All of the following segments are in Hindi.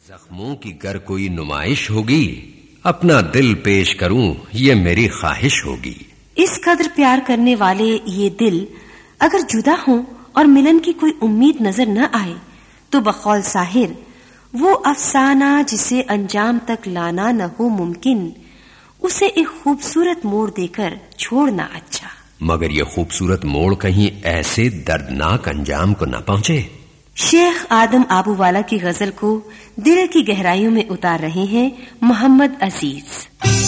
जख्मों की गर कोई नुमाइश होगी, अपना दिल पेश करूं ये मेरी ख्वाहिश होगी। इस कदर प्यार करने वाले ये दिल अगर जुदा हों और मिलन की कोई उम्मीद नजर न आए तो बकौल साहिर वो अफसाना जिसे अंजाम तक लाना न हो मुमकिन, उसे एक खूबसूरत मोड़ देकर छोड़ना अच्छा। मगर ये खूबसूरत मोड़ कहीं ऐसे दर्दनाक अंजाम को न पहुंचे। शेख आदम आबूवाला की गजल को दिल की गहराइयों में उतार रहे हैं मोहम्मद अजीज।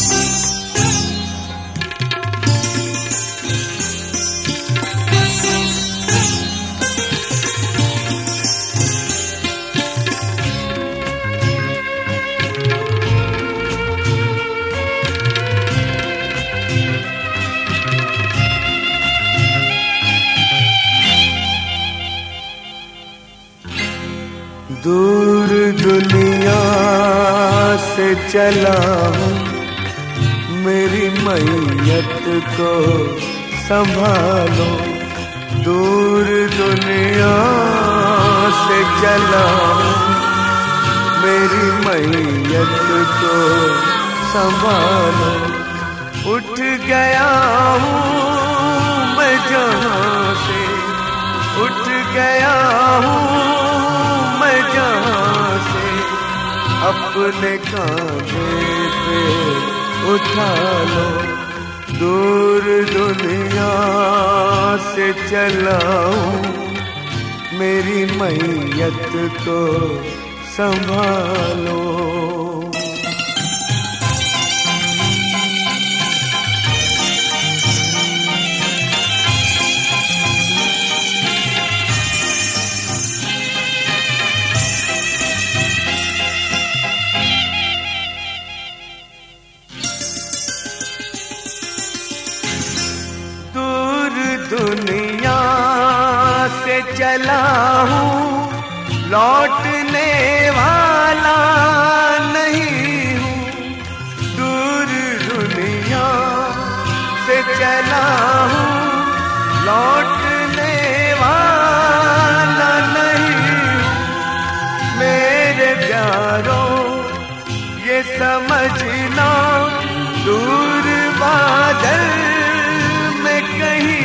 दूर दुनिया से चला हूँ, मेरी मैयत को संभालो। दूर दुनिया से चला हूँ, मेरी मैयत को संभालो। उठ गया हूँ मैं जहाँ से, उठ गया हूँ जहाँ से, अपने कांधे पे उठा लो। दूर दुनिया से चला हूँ, मेरी मैयत को संभालो। दुनिया से चला हूँ, लौटने वाला नहीं हूँ। दूर दुनिया से चला हूँ, लौटने वाला नहीं हूँ। मेरे प्यारों ये समझना, दूर बादल में कहीं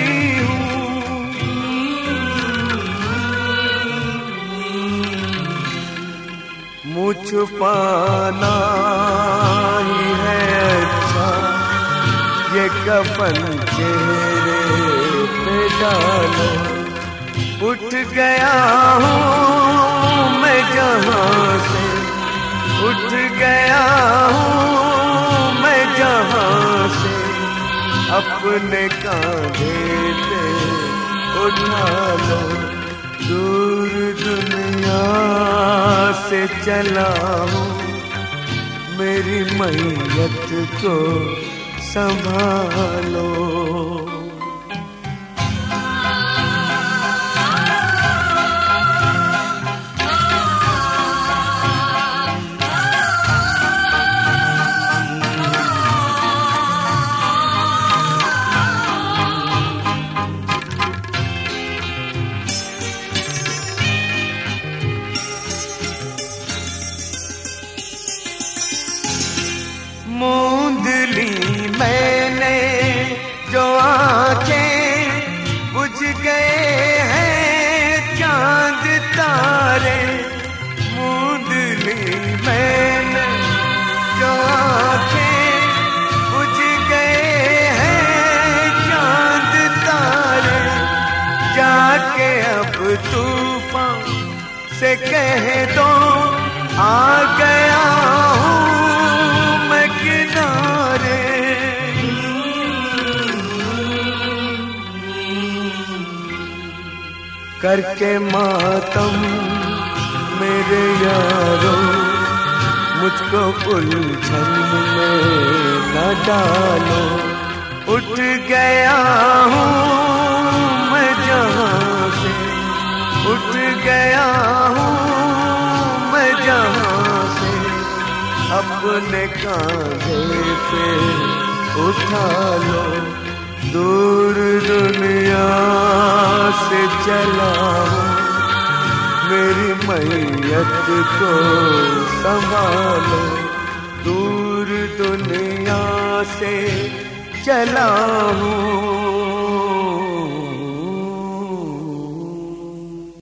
मुँह छुपाना ही है अच्छा, ये कफन चेहरे पे डालो। उठ गया हूँ मैं जहाँ से, उठ गया हूँ मैं जहाँ से, अपने कांधे पे उठा लो। दूर दुनिया से चला हूँ, मेरी मैयत को संभालो। मूंद ली मैंने जो आँखें, बुझ गए हैं चांद तारे। मूंद ली मैंने जो आँखें, बुझ गए हैं चांद तारे। जाके अब तूफान से कह दो, आ गया हूँ मैं किनारे। करके मातम मेरे यारों, मुझको उलझन में न डालो। उठ गया हूँ मैं जहाँ से, उठ गया हूँ मैं जहाँ से, अपने कांधे पे उठा लो। दूर दुनिया से चला हूँ, मेरी मैयत को संभालो, दूर दुनिया से चला हूँ